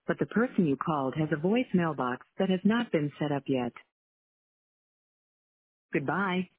but the person you called has a voice mailbox that has not been set up yet. Goodbye.